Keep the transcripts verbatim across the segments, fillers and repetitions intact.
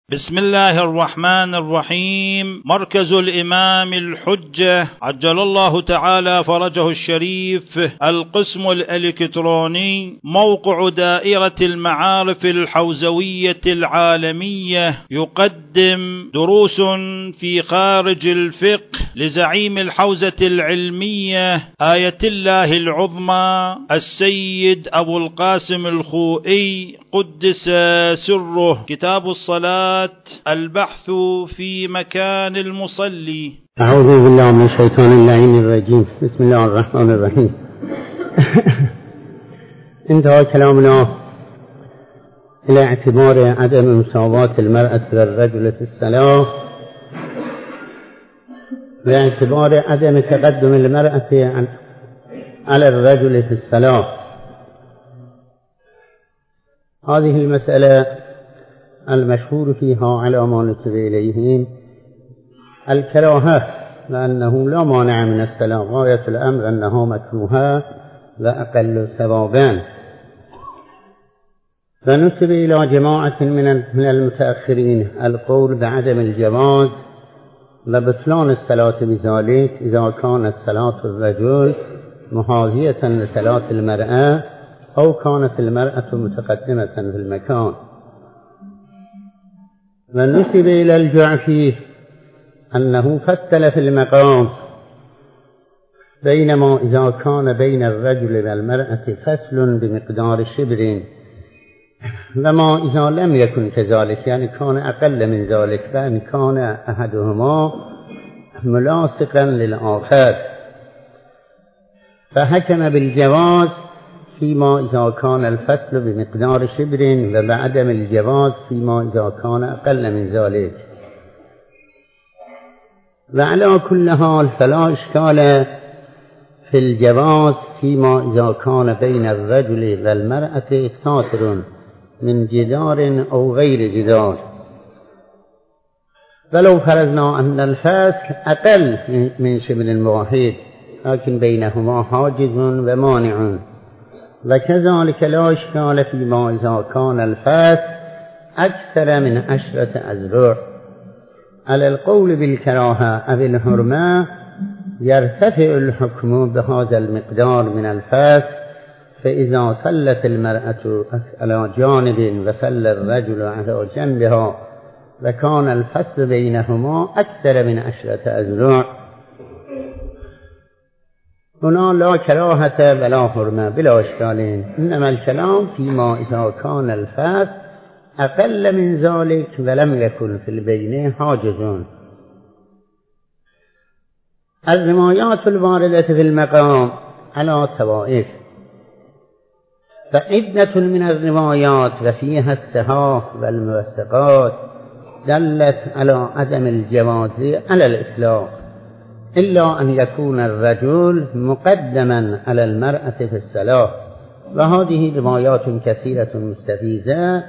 بسم الله الرحمن الرحيم. مركز الإمام الحجة عجل الله تعالى فرجه الشريف، القسم الإلكتروني، موقع دائرة المعارف الحوزوية العالمية، يقدم دروس في خارج الفقه لزعيم الحوزة العلمية آية الله العظمى السيد أبو القاسم الخوئي قدس سره. كتاب الصلاة، البحث في مكان المصلي. أعوذ بالله من الشيطان اللعين الرجيم. بسم الله الرحمن الرحيم. انتهى كلامنا إلى اعتبار عدم مساواة المرأة والرجل في الصلاة، باعتبار عدم تقدم المرأة على الرجل في الصلاة. هذه المسألة المشهور فيها على ما نسب إليهم الكراهة، لأنه لا مانع من الصلاة، غاية الأمر أنها مكروهة وأقل ثوابا. فنسب إلى جماعة من المتأخرين القول بعدم الجواز وبطلان الصلاة بذلك إذا كانت صلاة الرجل محاذية لصلاة المرأة أو كانت المرأة متقدمة في المكان. ونسب إلى الجعفي أنه فصل في المقام، بينما إذا كان بين الرجل والمرأة فصل بمقدار شبر، وما إذا لم يكن كذلك، يعني كان أقل من ذلك، فإن كان أحدهما ملاصقا للآخر، فحكم بالجواز فيما إذا كان الفصل بمقدار شبر، وبعدم الجواز فيما إذا كان أقل من ذلك. وعلى كل حال فلا إشكال في الجواز فيما إذا كان بين الرجل والمرأة ساتر من جدار أو غير جدار، ولو فرضنا أن الفصل أقل من شبر واحد لكن بينهما حاجز ومانع. وكذلك لا إشكال فيما إذا كان الفصل أكثر من عشرة أذرع. على القول بالكراهة أو الحرمة يرتفع الحكم بهذا المقدار من الفصل، فإذا صلت المرأة على جانب وصلى الرجل على جنبها وكان الفصل بينهما أكثر من عشرة أذرع، هنا لا كراهة ولا حرمة بلا إشكال، إنما الكلام فيما إذا كان الفصل أقل من ذلك ولم يكن في البين حاجز. الروايات الواردة في المقام على طوائف، فعدة من الروايات وفيها الصحاح والموثقات دلت على عدم الجواز على الإطلاق، إلا أن يكون الرجل مقدما على المرأة في الصلاة. وهذه روايات كثيرة مستفيزة،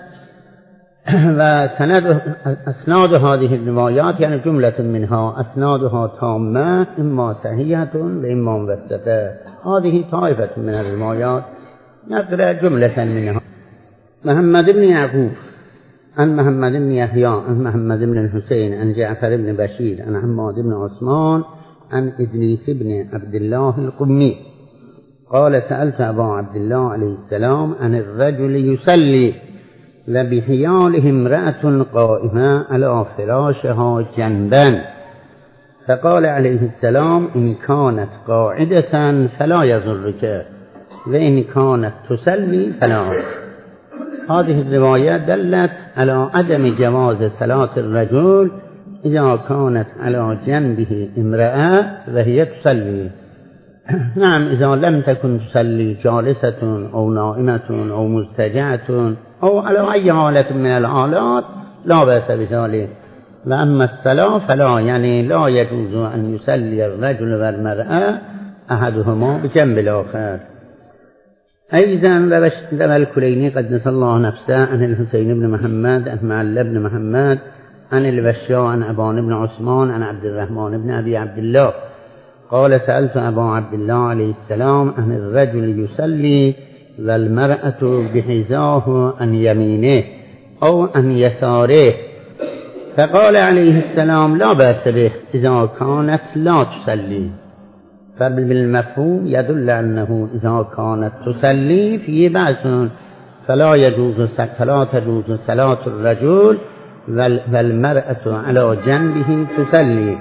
وسند أسناد هذه الروايات يعني جملة منها أسنادها تامة، إما صحيحة وإما موثقة. هذه طائفة من الروايات نقرأ جملة منها. محمد بن يعقوب عن محمد بن يحيى عن محمد بن الحسين عن جعفر بن بشير عن حماد بن عثمان عن إدريس بن عبد الله القمي قال: سألت أبا عبد الله عليه السلام عن الرجل يصلي لبحياله امرأة قائمة على فراشها جنبا، فقال عليه السلام: إن كانت قاعدة فلا يضرك، وإن كانت تصلي فلا. هذه الرواية دلت على عدم جواز صلاة الرجل إذا كانت على جنبه امرأة وهي تصلي. نعم، إذا لم تكن تصلي جالسة أو نائمة أو مضطجعة أو على أي حالة من الحالات لا بأس بذلك. وأما الصلاة فلا، يعني لا يجوز أن يصلي الرجل والمرأة أحدهما بجنب الآخر. أيضا روى الكليني قدس الله نفسه عن الحسين بن محمد عن معل بن محمد عن البشاء عن أبان بن عثمان عن عبد الرحمن بن أبي عبد الله قال: سألت أبا عبد الله عليه السلام عن الرجل يصلي والمرأة بحذاه عن يمينه أو عن يساره، فقال عليه السلام لا بأس به إذا كانت لا تصلي. فبالمفهوم يدل أنه إذا كانت تصلي فيه بأس، فلا يجوز فلا تجوز صلاة الرجل والمرأة على جنبه تصلي.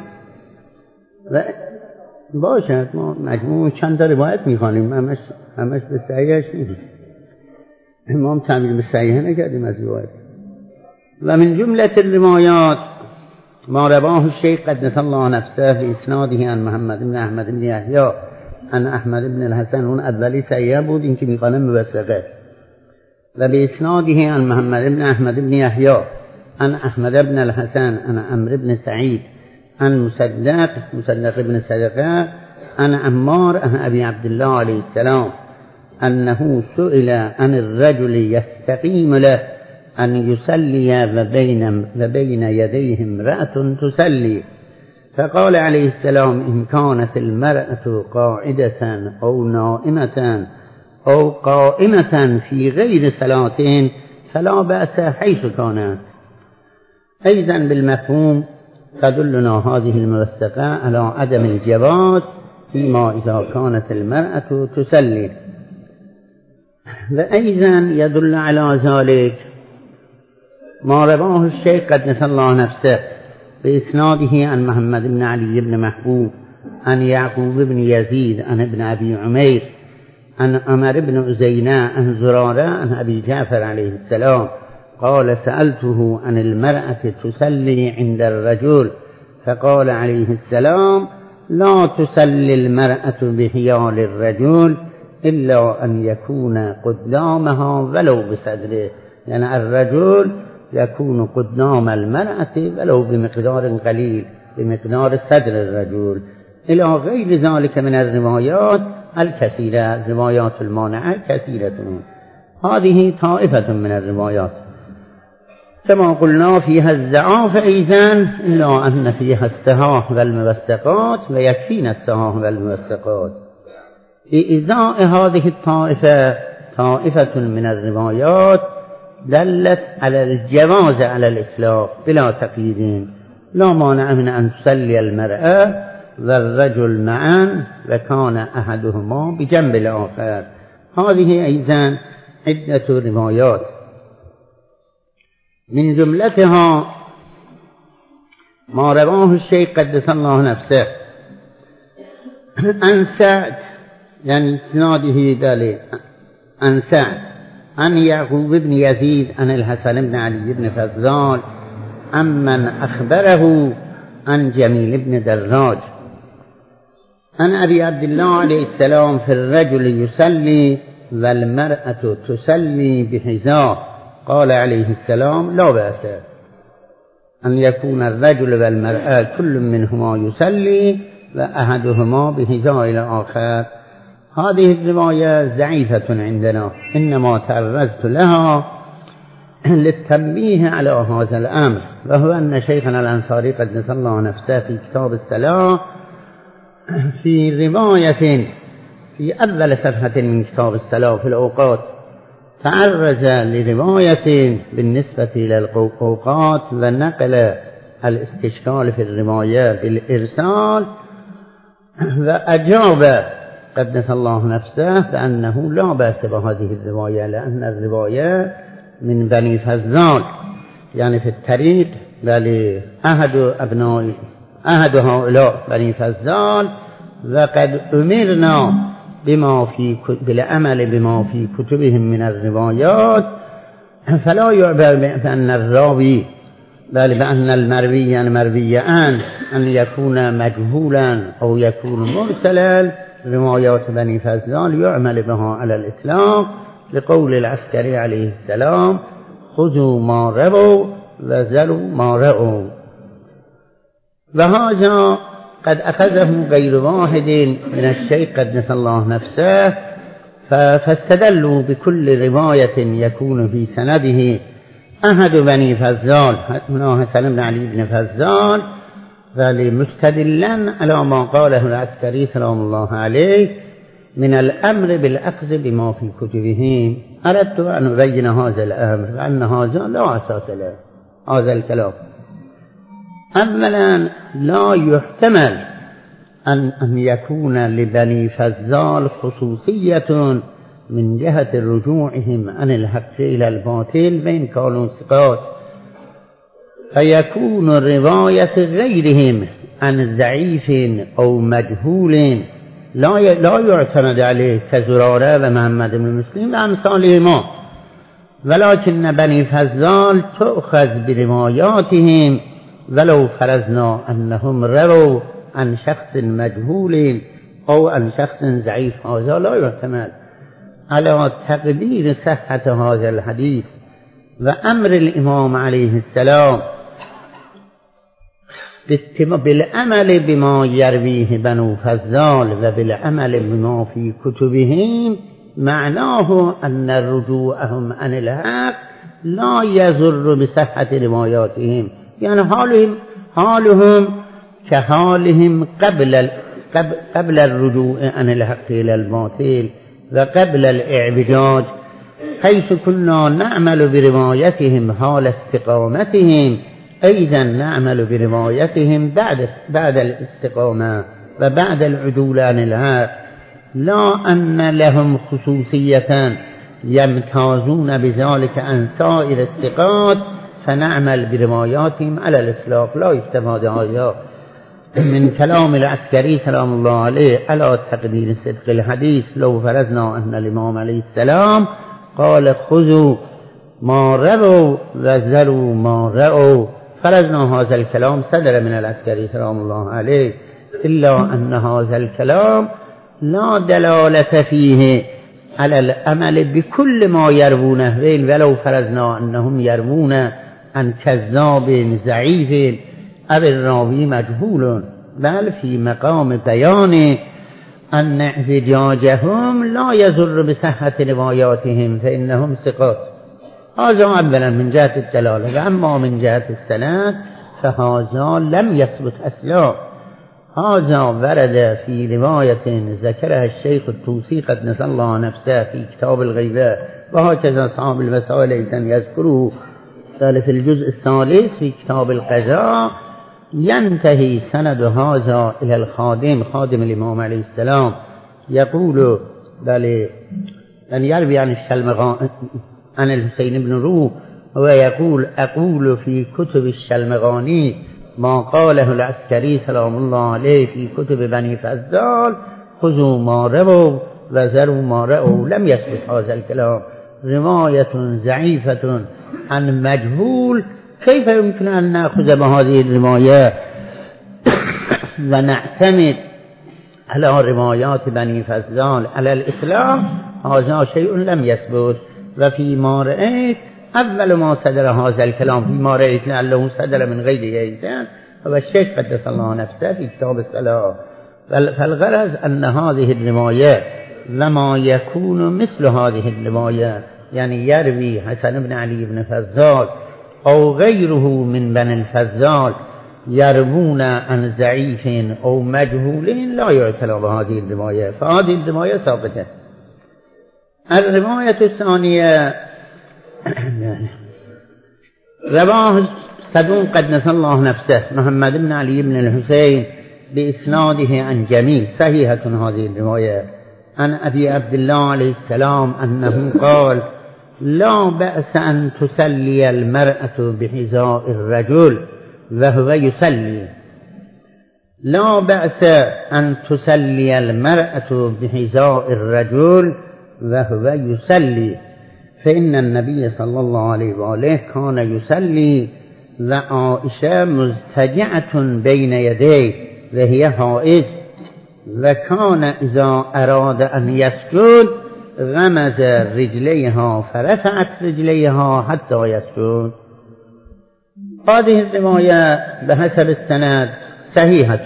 باشد ما مجموع چند تا روایت میخوانیم، همش همش به صحیحش نیست. امام تعبیر به صحیح نکردیم از روایت. و من جملة الروایات ما رواه الشيخ قدس الله نفسه بإسناده عن محمد بن احمد بن يحيى عن احمد بن الحسن. اون اولی صحیح بود، این که میخوانم موثقه. و بإسناده عن محمد بن احمد بن يحيى عن احمد بن الحسن عن عمرو بن سعيد عن مصدق مصدق بن صدقه عن عمار عن ابي عبد الله عليه السلام انه سئل عن الرجل يستقيم له أن يصلي وبين, وبين يديه امرأة تصلي، فقال عليه السلام إن كانت المرأة قاعدة أو نائمة أو قائمة في غير صلاة فلا بأس حيث كانت. أيضا بالمفهوم تدلنا هذه الموثقة على عدم الجواز فيما إذا كانت المرأة تصلي. وأيضا يدل على ذلك ما رواه الشيخ قدس الله نفسه بإسناده عن محمد بن علي بن محبوب عن يعقوب بن يزيد عن ابن أبي عمير عن عمر بن أزينة عن زرارة عن أبي جعفر عليه السلام قال سألته عن المرأة تصلي عند الرجل فقال عليه السلام لا تصلي المرأة بحيال الرجل إلا أن يكون قدامها ولو بصدره، يعني الرجل يكون قدام المرأة ولو بمقدار قليل بمقدار صدر الرجل، إلى غير ذلك من الروايات الكثيرة. روايات المانعة كثيرة، هذه طائفة من الروايات كما قلنا فيها الزعاف أيضا، إلا أن فيها السهاه والموثقات ويكفينا السهاه والموثقات. بإزاء هذه الطائفة طائفة من الروايات دلت على الجواز على الإطلاق بلا تقييد، لا مانع من أن تصلي المرأة والرجل معا وكان أحدهما بجنب الآخر. هذه أيضا عدة روايات، من جملتها ما رواه الشيخ قدس الله نفسه عن سعد، يعني اسناده ذلك عن سعد عن يعقوب بن يزيد عن الحسن بن علي بن فضال عمن أخبره عن جميل بن دراج عن أبي عبد الله عليه السلام في الرجل يصلي والمرأة تصلي بحذاء، قال عليه السلام لا بأس أن يكون الرجل والمرأة كل منهما يصلي وأحدهما بحذاء الآخر. هذه الرواية ضعيفة عندنا، إنما تعرضت لها للتنبيه على هذا الأمر، وهو أن شيخنا الأنصاري قدس الله نفسه في كتاب الصلاة في رواية في أول صفحة من كتاب الصلاة في الأوقات تعرض لرواية بالنسبة إلى الأوقات ونقل الاستشكال في الرواية بالإرسال، وأجاب قدس الله نفسه بأنه لا بأس بهذه الرواية، لأن الرواية من بني فضال يعني في الطريق، بل أحد أبناء أحد هؤلاء بني فضال، وقد أمرنا بما في بالعمل بما في كتبهم من الروايات، فلا يعبر بأن الراوي بل بأن المروي عن مرويان أن يكون مجهولا أو يكون مرسلا. روايات بني فضال يعمل بها على الإطلاق لقول العسكري عليه السلام خذوا ما رأوا وزلوا ما رأوا. وهذا قد أخذه غير واحد من الشيخ قدس الله نفسه، فاستدلوا بكل رواية يكون في سنده أحد بني فضال منه حسن بن علي بن فضال، ولمستدلا على ما قاله العسكري سلام الله عليه من الأمر بالأخذ بما في كتبهم. أردت أن أبين هذا الأمر، لأن هذا لا أساس له هذا الكلام. اولا لا يحتمل أن, أن يكون لبني فزال خصوصية من جهة رجوعهم عن الحق إلى الباطل وإن كانوا ثقات، فيكون رواية غيرهم عن ضعيف أو مجهول لا لا يعتمد عليه كزرارة ومحمد بن مسلم وأمثالهما، ولكن بني فزال تؤخذ برواياتهم ولو فرضنا أنهم رووا عن شخص مجهول أو عن شخص ضعيف، هذا لا يعتمد على تقدير صحة هذا الحديث. وأمر الإمام عليه السلام بالعمل بما يرويه بنو فزال وبالعمل بما في كتبهم معناه أن رجوعهم عن الحق لا يضر بصحة رواياتهم، يعني حالهم حالهم كحالهم قبل قبل الرجوع عن الحق إلى الباطل وقبل الاعوجاج، حيث كنا نعمل بروايتهم حال استقامتهم أيضا نعمل بروايتهم بعد بعد الاستقامة وبعد العدول عن الحق، لا أن لهم خصوصية يمتازون بذلك عن سائر الثقات فنعمل برواياتهم على الإطلاق. لا يستفاد هذا من كلام العسكري سلام الله عليه على تقدير صدق الحديث. لو فرضنا أن الإمام عليه السلام قال خذوا ما رأوا وذروا ما رأوا، فرضنا هذا الكلام صدر من العسكري سلام الله عليه، إلا أن هذا الكلام لا دلالة فيه على العمل بكل ما يروونه، ولو فرضنا أنهم يروون عن كذاب ضعيف أو الراوي مجهول، بل في مقام بيان أن احتجاجهم لا يضر بصحة رواياتهم فإنهم ثقات. هذا أولا من جهة الدلالة. وأما من جهة السند فهذا لم يثبت أصلا، هذا ورد في رواية ذكرها الشيخ الطوسي قدس الله نفسه في كتاب الغيبة، وهكذا أصحاب المسائل أيضا يذكره في الجزء الثالث في كتاب القضاء. ينتهي سند هذا إلى الخادم خادم الإمام عليه السلام يقول بل أن يروي عن الشلمغاني عن الحسين بن روح ويقول أقول في كتب الشلمغاني ما قاله العسكري سلام الله عليه في كتب بني فزال خذوا ما رأوا وذروا ما رأوا. لم يثبت هذا الكلام، رواية ضعيفة عن مجهول، كيف يمكن أن نأخذ بهذه الرواية ونعتمد على روايات بني فزال على الإسلام؟ هذا شيء لم يثبت. وفيما رأيت أول ما صدر هذا الكلام فيما رأيت لعله صدر من غير يزن هو الشيخ قدس الله نفسه في كتاب الصلاة. فالغرض أن هذه الرواية لما يكون مثل هذه الرواية، يعني يروي حسن بن علي بن فزال أو غيره من بني الفزال يروون عن ضعيف أو مجهول لا يعتنى بهذه الرواية، فهذه الرواية ثابتة. الرواية الثانية رواه صدوق قدس الله نفسه محمد بن علي بن الحسين بإسناده عن جميع، صحيحة هذه الرواية، عن أبي عبد الله عليه السلام أنه قال لا بأس أن تسلي المرأة بحذاء الرجل وهو يسلي، لا بأس أن تسلي المرأة بحذاء الرجل وهو يسلي، فإن النبي صلى الله عليه وآله كان يسلي وعائشة مزتجعة بين يديه وهي حائض، وكان إذا أراد أن يسجد غمز رجليها فرفعت رجليها حتى يسجد. هذه الرواية بحسب السند صحيحة،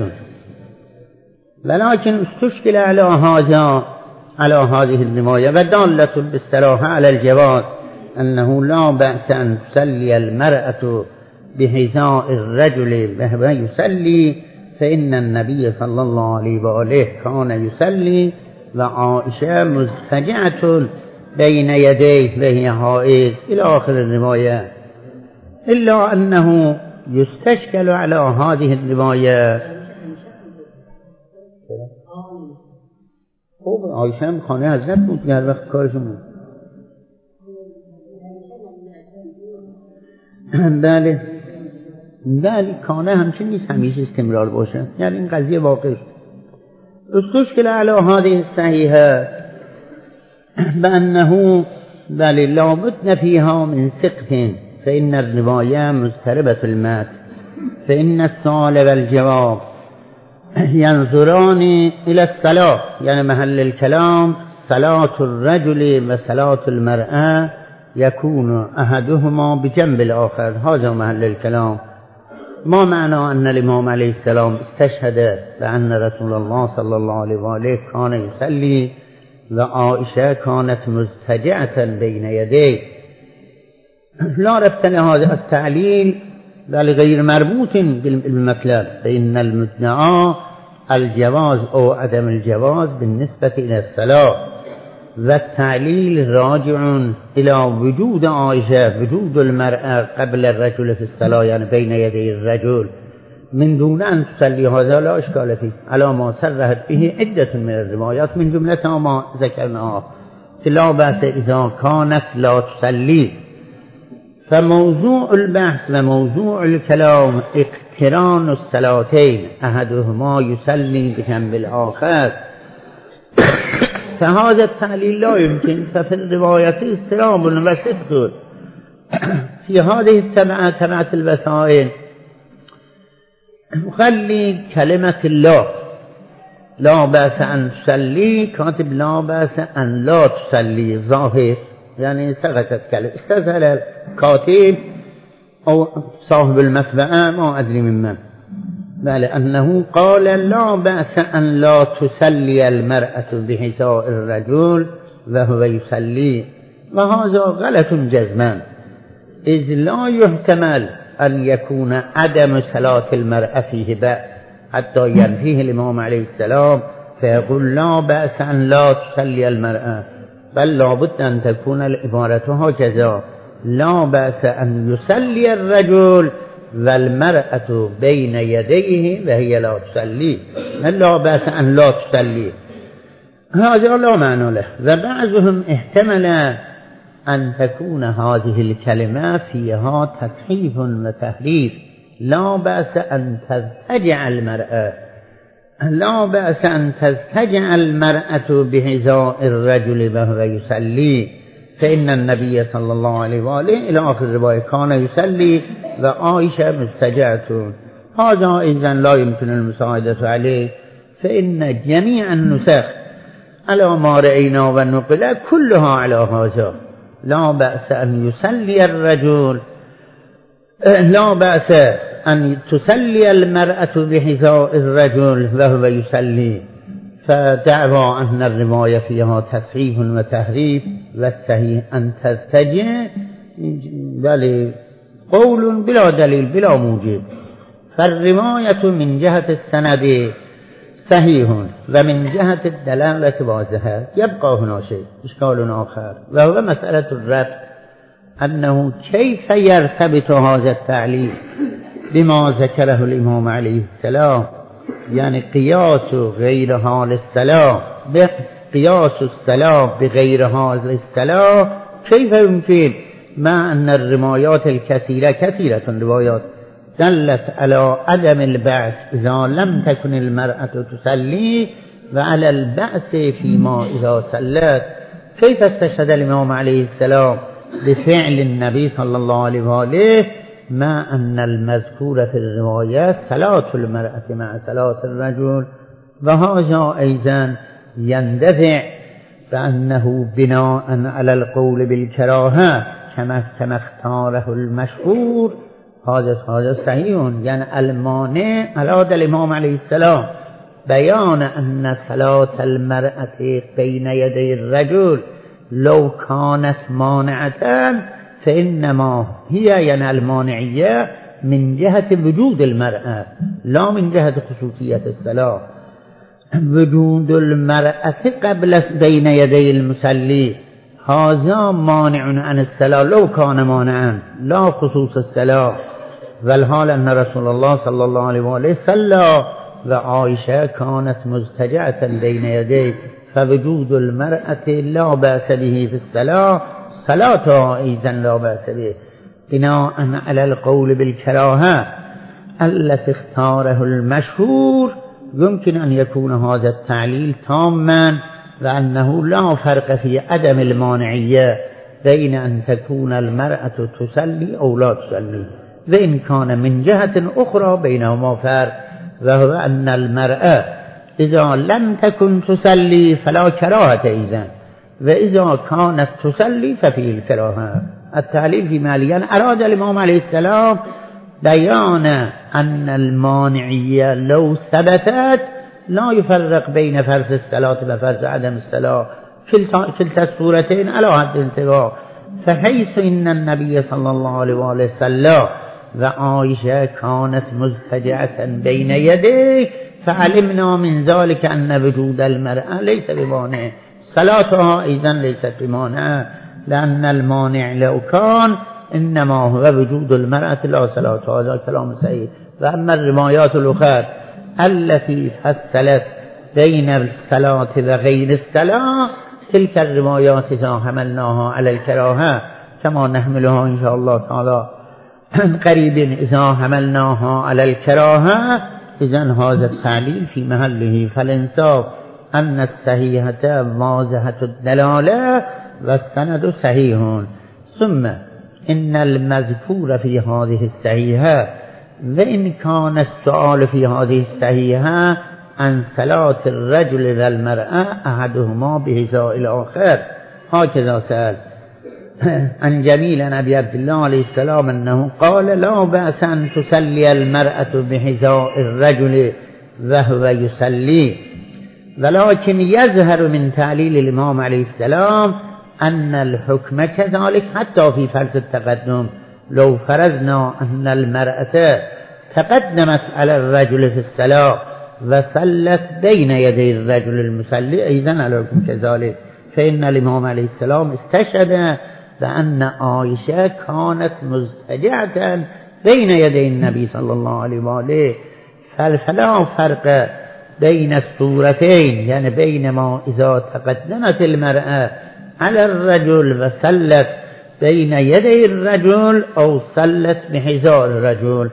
ولكن استشكل على هذا على هذه الرواية ودالة بالصراحة على الجواز أنه لا بأس أن تسلي المرأة بحذاء الرجل وهو يسلي، فإن النبي صلى الله عليه وآله كان يسلي وعائشة مزتجعة بين يديه وهي حائض إلى آخر الرواية. إلا أنه يستشكل على هذه الرواية. خب عایشه هم خانه حضرت بود هر وقت کارشون بود. بله بله کانه همچین نیست همیشه استمرار باشه، یعنی این قضیه واقع استشکل على هذه الصحيحة بأنه بل لا بد فيها من سقط فإن الرواية مضطربة المتن فإن السؤال والجواب ينظران إلى الصلاة، يعني محل الكلام صلاة الرجل وصلاة المرأة يكون أحدهما بجنب الآخر، هذا محل الكلام. ما معنى أن الإمام عليه السلام استشهد بأن رسول الله صلى الله عليه وآله كان يصلي وعائشة كانت مضطجعة بين يديه؟ لا ربط لهذا التعليل بل غير مربوط بالمطلب، فإن المدعى الجواز أو عدم الجواز بالنسبة إلى الصلاة، والتعليل راجع إلى وجود عائشة وجود المرأة قبل الرجل في الصلاة، يعني بين يدي الرجل من دون أن تصلي، هذا لا إشكال فيه على ما صرحت به عدة من الروايات من جملة ما ذكرناها لا بأس إذا كانت لا تصلي. فموضوع البحث وموضوع الكلام اقتران الصلاتين أحدهما يصلي بجنب الآخر، فهذا التعليل لا يمكن. ففي الرواية استرام وصدق في هذه السبعة سبعة الوسائل خلي كلمة الله لا بأس أن تصلي كاتب لا بأس أن لا تصلي ظاهر، يعني سقطت كلمة استسهل الكاتب أو صاحب المطبعة ما أدري من من، بل أنه قال لا بأس أن لا تصلي المرأة بحذاء الرجل وهو يصلي، وهذا غلط جزما، إذ لا يحتمل أن يكون عدم صلاة المرأة فيه بأس حتى ينفيه الإمام عليه السلام فيقول لا بأس أن لا تصلي المرأة، بل لابد أن تكون العبارة هكذا لا بأس أن يصلي الرجل والمرأة بين يديه وهي لا تصلي، لا بأس أن لا تصلي، هذا لا معنى له. وبعضهم احتمل أن تكون هذه الكلمة فيها تكحيف وتحريف، لا بأس أن تضطجع المرأة، لا بأس أن تضطجع المرأة بحذاء الرجل وهو يصلي، فإن النبي صلى الله عليه وآله إلى آخر الرواية كان يصلي وعائشة مضطجعة، هذا إذن لا يمكن المساعدة عليه، فإن جميع النسخ على ما رأينا ونقل كلها على هذا، لا بأس أن يصلي الرجل لا بأس أن تصلي المرأة بحذاء الرجل وهو يصلي، فدعوى أن الرواية فيها تصحيح وتحريف والصحيح أن تضطجع بل قول بلا دليل بلا موجب. فالرواية من جهة السند صحيح ومن جهة الدلالة واضحة، يبقى هنا شيء إشكال آخر وهو مسألة الربط، أنه كيف يرتبط هذا التعليل بما ذكره الإمام عليه السلام، يعني قياس غير حال الصلاة قياس الصلاة بغير حال الصلاة كيف يمكن، مع أن الروايات الكثيرة كثيرة الروايات دلت على عدم البأس إذا لم تكن المرأة تصلي وعلى البأس فيما إذا صلت. كيف استشهد الإمام عليه السلام بفعل النبي صلى الله عليه وآله مع أن المذكور في الروايات صلاة المرأة مع صلاة الرجل، وهذا أيضا يندفع بأنه بناء على القول بالكراهة كما كما اختاره المشهور، هذا هذا صحيح، يعني المانع على الإمام عليه السلام بيان أن صلاة المرأة بين يدي الرجل لو كانت مانعة فإنما هي يعني المانعية من جهة وجود المرأة لا من جهة خصوصية الصلاة. وجود المرأة قبل بين يدي المصلي هذا مانع عن الصلاة لو كان مانعا لا خصوص الصلاة، والحال أن رسول الله صلى الله عليه وآله صلى وعائشة كانت مزتجعة بين يديه فوجود المرأة لا بأس به في الصلاة صلاتها أيضا لا بأس به بناء على القول بالكراهة التي اختاره المشهور. يمكن أن يكون هذا التعليل تاما وأنه لا فرق في عدم المانعية بين أن تكون المرأة تصلي أو لا تصلي، وإن كان من جهة أخرى بينهما فرق، وهو أن المرأة إذا لم تكن تصلي فلا كراهة إذن، وإذا كانت تصلي ففيه الكراهة. التعليل في ماليان أراد الإمام عليه السلام بيان أن المانعية لو ثبتت لا يفرق بين فرض الصلاة وفرض عدم الصلاة، كلتا الصورتين على حد سواء. فحيث إن النبي صلى الله عليه وآله وسلم وعائشة كانت مزتجعة بين يديه فعلمنا من ذلك أن وجود المرأة ليس بمانع، صلاتها أيضا ليست بمانع، لأن المانع لو كان إنما هو وجود المرأة لا صلاتها. هذا كلام صحيح. وأما الروايات الأخرى التي فصلت بين الصلاة وغير الصلاة تلك الروايات إذا حملناها على الكراهة كما نحملها إن شاء الله تعالى قريب إذا حملناها على الكراهة إذن هذا التعليل في محله. فالإنصاف أن الصحيحة واضحة الدلالة والسند صحيح. ثم إن المذكور في هذه الصحيحة وإن كان السؤال في هذه الصحيحة عن صلاة الرجل والمرأة أحدهما بحذاء الآخر، هكذا سأل عن جميل عن أبي عبد الله عليه السلام أنه قال لا بأس أن تصلي المرأة بحذاء الرجل وهو يصلي، ولكن يظهر من تعليل الإمام عليه السلام أن الحكم كذلك حتى في فرض التقدم. لو فرضنا أن المرأة تقدمت على الرجل في الصلاة وصلت بين يدي الرجل المصلي أيضا على الحكم كذلك، فإن الإمام عليه السلام استشهد بأن عائشة كانت مزتجعة بين يدي النبي صلى الله عليه وآله. فلا فرق بين الصورتين، يعني بينما إذا تقدمت المرأة على الرجل وصلت بين يدي الرجل أو صلت بحذاء الرجل،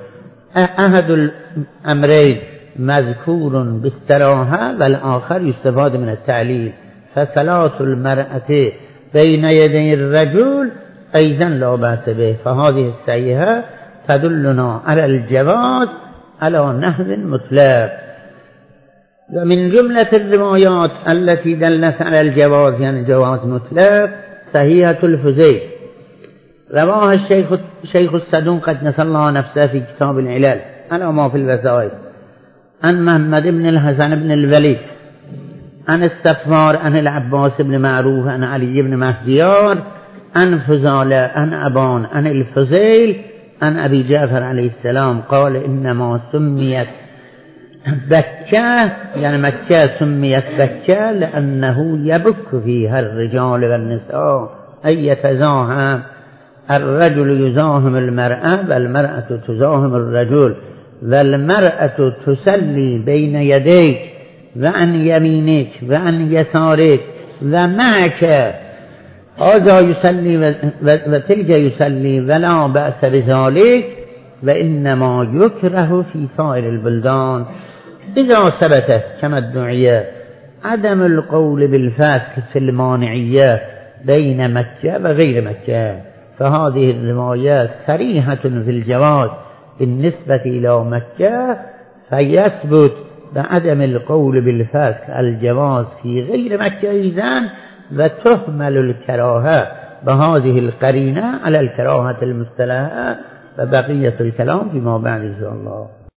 أحد الأمرين مذكور بالصراحة والآخر يستفاد من التعليل. فصلاة المرأة بين يدي الرجل أيضا لا بأس به. فهذه الصحيحة تدلنا على الجواز على نحو مطلق. ومن جملة الروايات التي دلت على الجواز يعني جواز مطلق صحيحة الفزيل، رواها الشيخ شيخ الصدوق قد نسى الله نفسه في كتاب العلال على ما في الوسائل عن محمد بن الحسن بن الوليد عن السفار عن العباس بن معروف عن علي بن مهديار عن فزالة عن أبان عن الفزيل عن أبي جعفر عليه السلام قال إنما سميت بكة يعني مكة سميت بكة لأنه يبك فيها الرجال والنساء، أي يتزاحم الرجل يزاحم المرأة والمرأة تزاحم الرجل، والمرأة تصلي بين يديك وعن يمينك وعن يسارك ومعك، هذا يصلي وتلك يصلي ولا بأس بذلك، وإنما يكره في سائر البلدان إذا ثبتت كما ادعي عدم القول بالفاسق في المانعية بين مكة وغير مكة. فهذه الروايات صريحة في الجواز بالنسبة إلى مكة، فيثبت بعدم القول بالفاسق الجواز في غير مكة إذن، وتهمل الكراهة بهذه القرينة على الكراهة المصطلحة. فبقية الكلام فيما بعد إن شاء الله.